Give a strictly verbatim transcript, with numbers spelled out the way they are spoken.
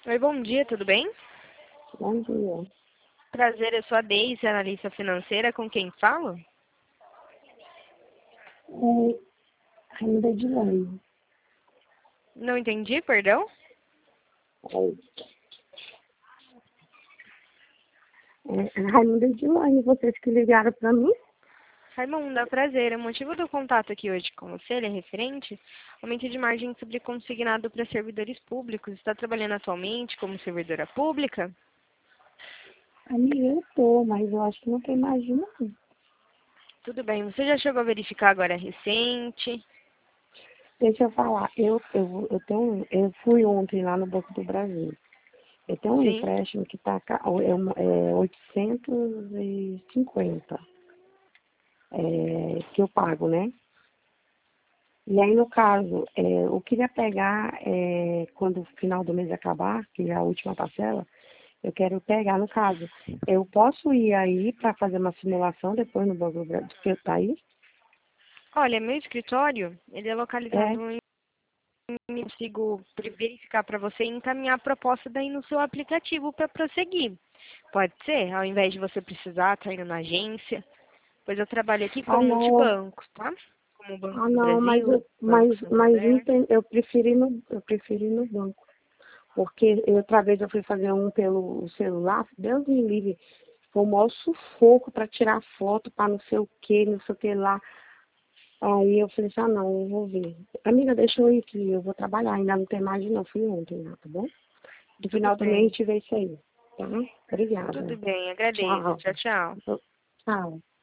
Oi, bom dia, tudo bem? Bom dia. Prazer, eu sou a Deise, analista financeira, com quem falo? É, Raimunda Edilane. Não entendi, perdão? É, é Raimunda Edilane, vocês que ligaram para mim? Raimunda, prazer. O motivo do contato aqui hoje com você ele é referente ao aumento de margem sobre consignado para servidores públicos. Está trabalhando atualmente como servidora pública? Amiga, eu tô, mas eu acho que não tem mais de não. Tudo bem. Você já chegou a verificar agora recente? Deixa eu falar, eu, eu, eu, tenho, eu fui ontem lá no Banco do Brasil. Eu tenho um Sim. empréstimo que está é, uma- é oitocentos e cinquenta, é, que eu pago, né? E aí, no caso, é, eu queria pegar, é, quando o final do mês acabar, que é a última parcela, eu quero pegar, no caso, eu posso ir aí para fazer uma simulação depois no Banco do Brasil, que está aí? Olha, meu escritório, ele é É. localizado em... Eu consigo verificar para você e encaminhar a proposta daí no seu aplicativo para prosseguir. Pode ser? Ao invés de você precisar estar indo na agência. Pois eu trabalho aqui com Ah, não. multibancos, tá? Como o Banco Ah, do não, mas, Brasil, eu- Banco mas, mas Santander. enten- eu preferi no, eu preferi no banco. Porque eu, outra vez eu fui fazer um pelo celular, Deus me livre, foi o maior sufoco para tirar foto, para não sei o que, não sei o que lá. Aí eu falei assim, ah não, eu vou ver. Amiga, deixa eu ir que eu vou trabalhar, ainda não tem mais de não, fui ontem lá, tá bom? No Tudo final do mês a bem. gente vê isso aí, tá? Tudo Obrigada. bem, agradeço. Tchau. Tchau, tchau. Tchau.